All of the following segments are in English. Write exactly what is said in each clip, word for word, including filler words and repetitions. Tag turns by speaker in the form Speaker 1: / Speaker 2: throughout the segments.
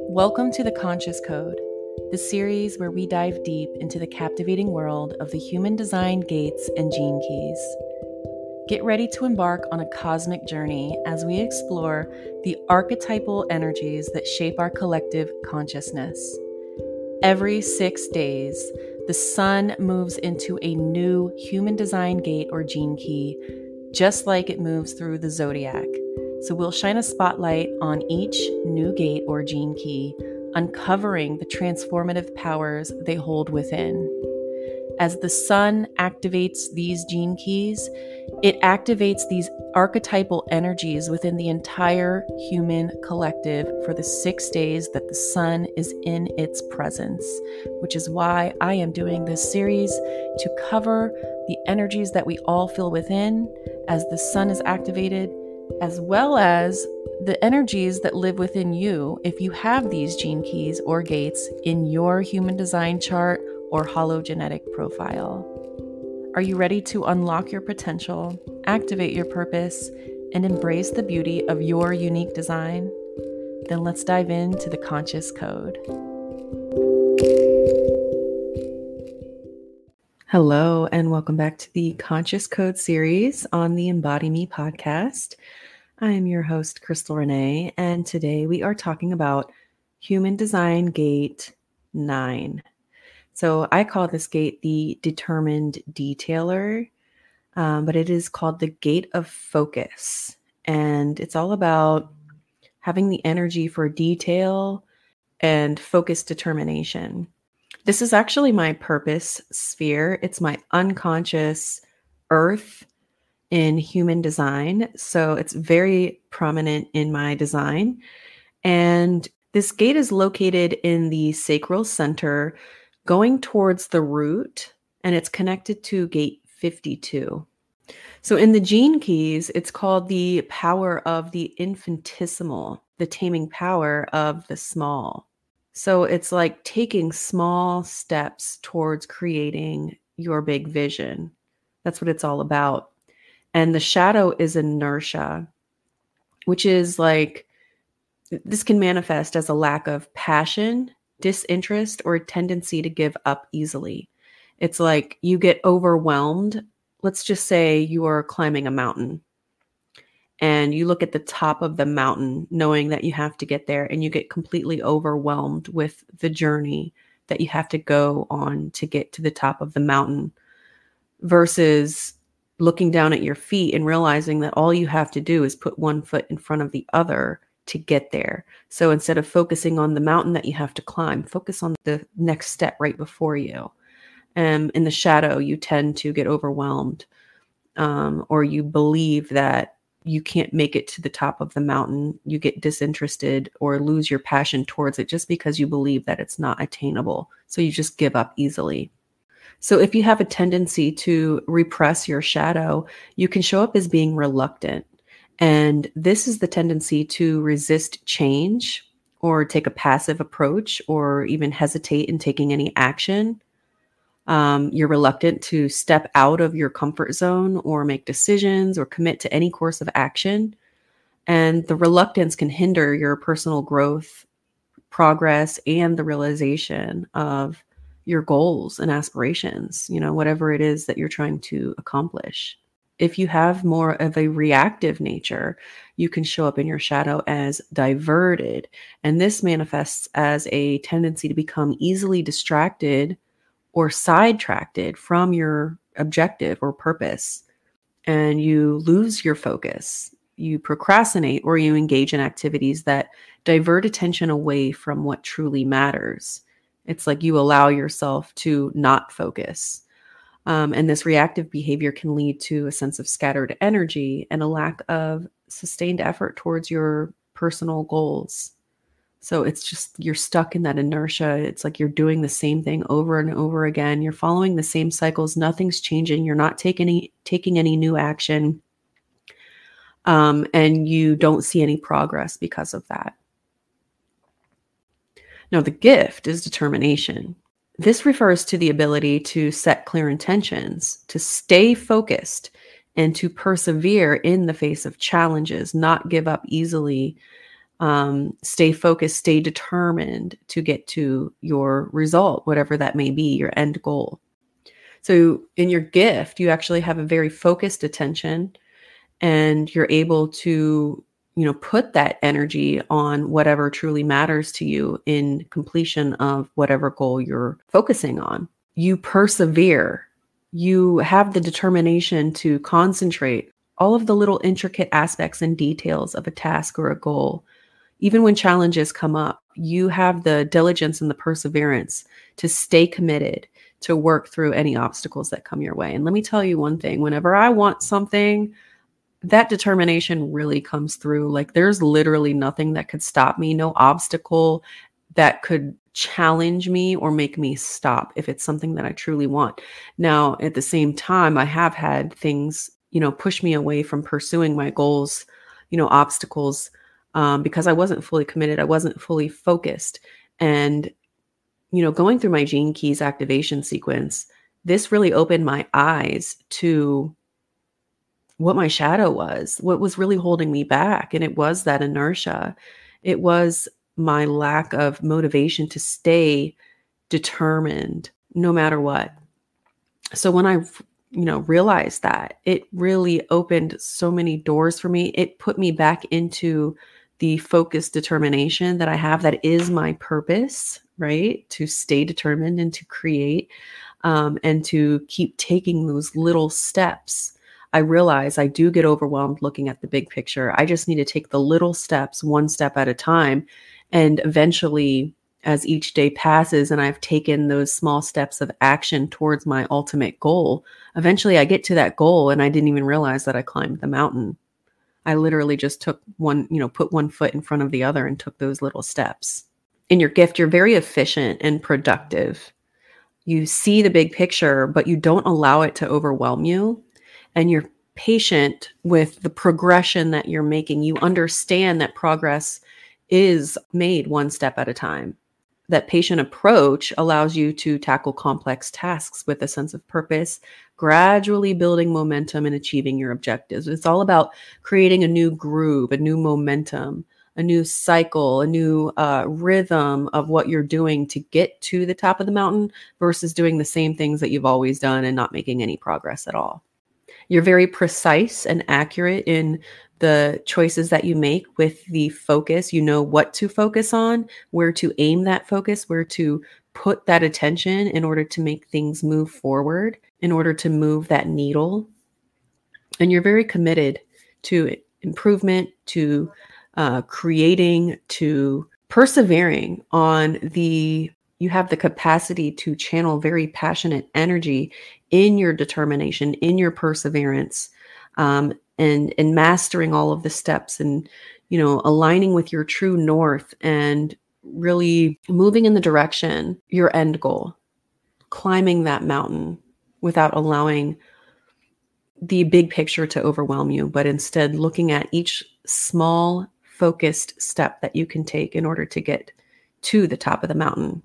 Speaker 1: Welcome to The Conscious Code, the series where we dive deep into the captivating world of the human design gates and gene keys. Get ready to embark on a cosmic journey as we explore the archetypal energies that shape our collective consciousness. Every six days, the sun moves into a new human design gate or gene key, just like it moves through the zodiac. So we'll shine a spotlight on each new gate or gene key, uncovering the transformative powers they hold within. As the sun activates these gene keys, it activates these archetypal energies within the entire human collective for the six days that the sun is in its presence, which is why I am doing this series to cover the energies that we all feel within as the sun is activated, as well as the energies that live within you if you have these gene keys or gates in your human design chart or hologenetic profile. Are you ready to unlock your potential, activate your purpose, and embrace the beauty of your unique design? Then let's dive into the Conscious Code. Hello, and welcome back to the Conscious Code series on the Embody Me podcast. I am your host, Crystal Renee, and today we are talking about Human Design Gate nine. So I call this gate the Determined Detailer, um, but it is called the Gate of Focus. And it's all about having the energy for detail and focused determination. This is actually my purpose sphere. It's my unconscious earth in human design. So it's very prominent in my design. And this gate is located in the sacral center, going towards the root, and it's connected to gate fifty-two. So in the gene keys, it's called the power of the infinitesimal, the taming power of the small. So it's like taking small steps towards creating your big vision. That's what it's all about. And the shadow is inertia, which is like, this can manifest as a lack of passion, disinterest, or a tendency to give up easily. It's like you get overwhelmed. Let's just say you are climbing a mountain and you look at the top of the mountain knowing that you have to get there, and you get completely overwhelmed with the journey that you have to go on to get to the top of the mountain, versus looking down at your feet and realizing that all you have to do is put one foot in front of the other to get there. So instead of focusing on the mountain that you have to climb, focus on the next step right before you. And in the shadow, you tend to get overwhelmed, um, or you believe that you can't make it to the top of the mountain. You get disinterested or lose your passion towards it just because you believe that it's not attainable. So you just give up easily. So if you have a tendency to repress your shadow, you can show up as being reluctant. And this is the tendency to resist change or take a passive approach or even hesitate in taking any action. Um, you're reluctant to step out of your comfort zone or make decisions or commit to any course of action. And the reluctance can hinder your personal growth, progress, and the realization of your goals and aspirations, you know, whatever it is that you're trying to accomplish. If you have more of a reactive nature, you can show up in your shadow as diverted. And this manifests as a tendency to become easily distracted or sidetracked from your objective or purpose. And you lose your focus. You procrastinate, or you engage in activities that divert attention away from what truly matters. It's like you allow yourself to not focus. Um, and this reactive behavior can lead to a sense of scattered energy and a lack of sustained effort towards your personal goals. So it's just, you're stuck in that inertia. It's like you're doing the same thing over and over again. You're following the same cycles. Nothing's changing. You're not taking any, taking any new action. Um, and you don't see any progress because of that. Now, the gift is determination. This refers to the ability to set clear intentions, to stay focused, and to persevere in the face of challenges, not give up easily, Um, stay focused, stay determined to get to your result, whatever that may be, your end goal. So in your gift, you actually have a very focused attention, and you're able to, you know, put that energy on whatever truly matters to you in completion of whatever goal you're focusing on. You persevere. You have the determination to concentrate all of the little intricate aspects and details of a task or a goal. Even when challenges come up, you have the diligence and the perseverance to stay committed to work through any obstacles that come your way. And let me tell you one thing, whenever I want something, that determination really comes through. Like, there's literally nothing that could stop me, no obstacle that could challenge me or make me stop if it's something that I truly want. Now, at the same time, I have had things, you know, push me away from pursuing my goals, you know, obstacles, um, because I wasn't fully committed. I wasn't fully focused. And, you know, going through my Gene Keys activation sequence, this really opened my eyes to what my shadow was, what was really holding me back. And it was that inertia. It was my lack of motivation to stay determined no matter what. So when I, you know, realized that, it really opened so many doors for me. It put me back into the focused determination that I have, that is my purpose, right? To stay determined and to create, um, and to keep taking those little steps. I realize I do get overwhelmed looking at the big picture. I just need to take the little steps, one step at a time. And eventually, as each day passes and I've taken those small steps of action towards my ultimate goal, eventually I get to that goal and I didn't even realize that I climbed the mountain. I literally just took one, you know, put one foot in front of the other and took those little steps. In your gift, you're very efficient and productive. You see the big picture, but you don't allow it to overwhelm you. And you're patient with the progression that you're making. You understand that progress is made one step at a time. That patient approach allows you to tackle complex tasks with a sense of purpose, gradually building momentum and achieving your objectives. It's all about creating a new groove, a new momentum, a new cycle, a new uh, rhythm of what you're doing to get to the top of the mountain versus doing the same things that you've always done and not making any progress at all. You're very precise and accurate in the choices that you make with the focus. You know what to focus on, where to aim that focus, where to put that attention in order to make things move forward, in order to move that needle. And you're very committed to improvement, to uh, creating, to persevering on the, you have the capacity to channel very passionate energy in your determination, in your perseverance, um, and, and mastering all of the steps and, you know, aligning with your true north and really moving in the direction, your end goal, climbing that mountain without allowing the big picture to overwhelm you, but instead looking at each small focused step that you can take in order to get to the top of the mountain.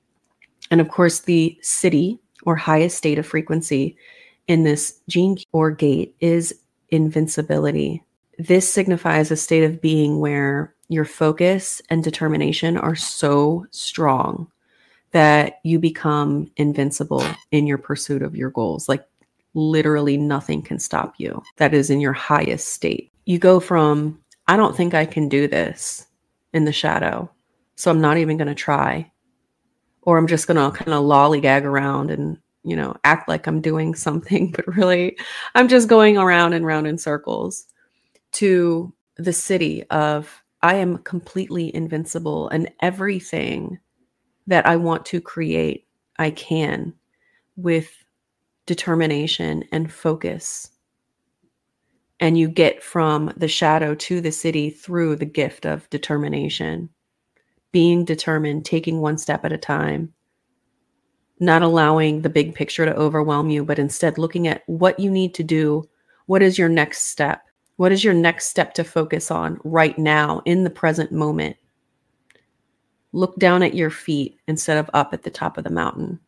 Speaker 1: And of course, the city or highest state of frequency in this gene or gate is invincibility. This signifies a state of being where your focus and determination are so strong that you become invincible in your pursuit of your goals. Like, literally nothing can stop you. That is in your highest state. You go from, I don't think I can do this, in the shadow, so I'm not even going to try. Or I'm just going to kind of lollygag around and, you know, act like I'm doing something, but really I'm just going around and round in circles, to the city of, I am completely invincible, and everything that I want to create, I can, with determination and focus. And you get from the shadow to the city through the gift of determination, being determined, taking one step at a time, not allowing the big picture to overwhelm you, but instead looking at what you need to do. What is your next step? What is your next step to focus on right now in the present moment? Look down at your feet instead of up at the top of the mountain.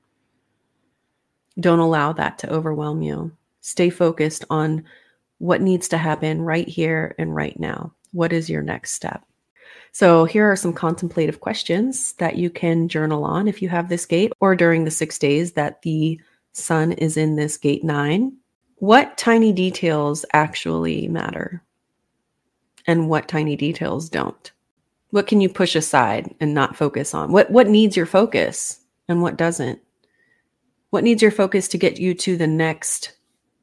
Speaker 1: Don't allow that to overwhelm you. Stay focused on what needs to happen right here and right now. What is your next step? So here are some contemplative questions that you can journal on if you have this gate, or during the six days that the sun is in this gate nine. What tiny details actually matter? And what tiny details don't? What can you push aside and not focus on? What, what needs your focus and what doesn't? What needs your focus to get you to the next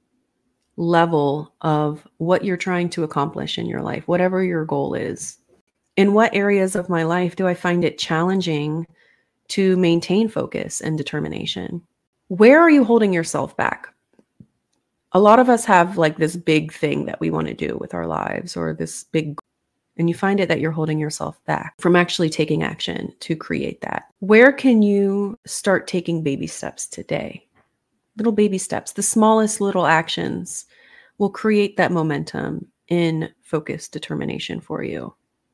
Speaker 1: level of what you're trying to accomplish in your life, whatever your goal is? In what areas of my life do I find it challenging to maintain focus and determination? Where are you holding yourself back? A lot of us have like this big thing that we want to do with our lives, or this big, and you find it that you're holding yourself back from actually taking action to create that. Where can you start taking baby steps today? Little baby steps, the smallest little actions will create that momentum in focused determination for you.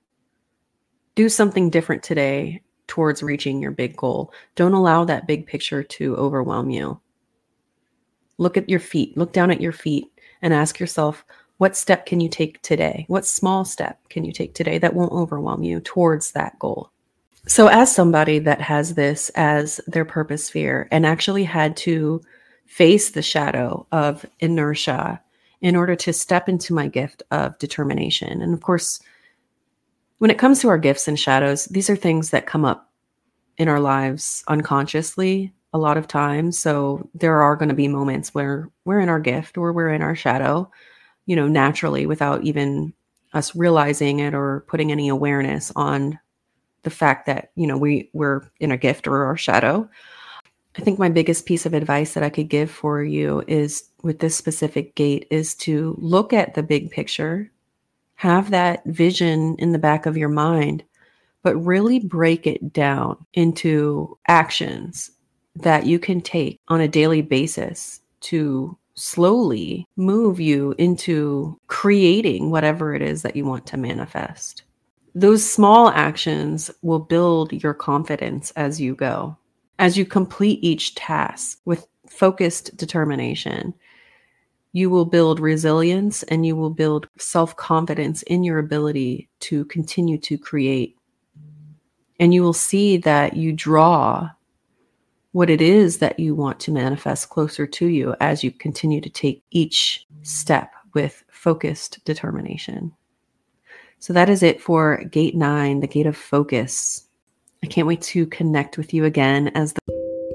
Speaker 1: Do something different today towards reaching your big goal. Don't allow that big picture to overwhelm you. Look at your feet, look down at your feet and ask yourself, what step can you take today? What small step can you take today that won't overwhelm you towards that goal? So as somebody that has this as their purpose sphere and actually had to face the shadow of inertia in order to step into my gift of determination. And of course, when it comes to our gifts and shadows, these are things that come up in our lives unconsciously a lot of times. So there are going to be moments where we're in our gift or we're in our shadow, you know, naturally without even us realizing it or putting any awareness on the fact that, you know, we, we're in a gift or our shadow. I think my biggest piece of advice that I could give for you is with this specific gate is to look at the big picture, have that vision in the back of your mind, but really break it down into actions that you can take on a daily basis to slowly move you into creating whatever it is that you want to manifest. Those small actions will build your confidence as you go. As you complete each task with focused determination, you will build resilience and you will build self-confidence in your ability to continue to create. And you will see that you draw what it is that you want to manifest closer to you as you continue to take each step with focused determination. So that is it for gate nine, the gate of focus. I can't wait to connect with you again as the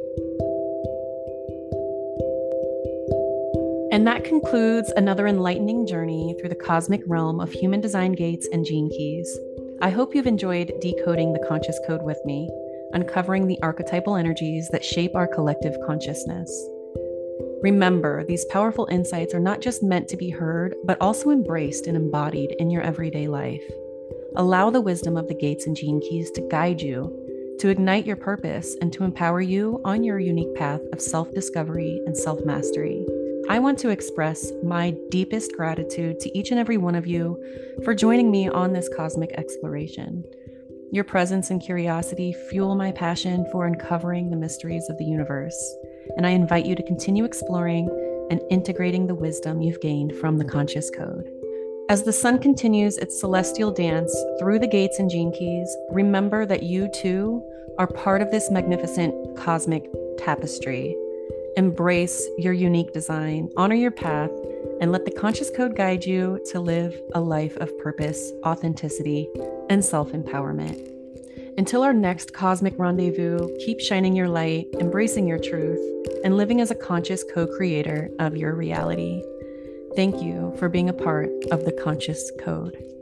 Speaker 1: And that concludes another enlightening journey through the cosmic realm of human design gates and gene keys. I hope you've enjoyed decoding the conscious code with me, uncovering the archetypal energies that shape our collective consciousness. Remember, these powerful insights are not just meant to be heard, but also embraced and embodied in your everyday life. Allow the wisdom of the gates and gene keys to guide you, to ignite your purpose, and to empower you on your unique path of self-discovery and self-mastery. I want to express my deepest gratitude to each and every one of you for joining me on this cosmic exploration. Your presence and curiosity fuel my passion for uncovering the mysteries of the universe, and I invite you to continue exploring and integrating the wisdom you've gained from the conscious code. As the sun continues its celestial dance through the gates and gene keys, remember that you too are part of this magnificent cosmic tapestry. Embrace your unique design, honor your path, and let the conscious code guide you to live a life of purpose, authenticity, and self-empowerment. Until our next cosmic rendezvous, keep shining your light, embracing your truth, and living as a conscious co-creator of your reality. Thank you for being a part of the Conscious Code.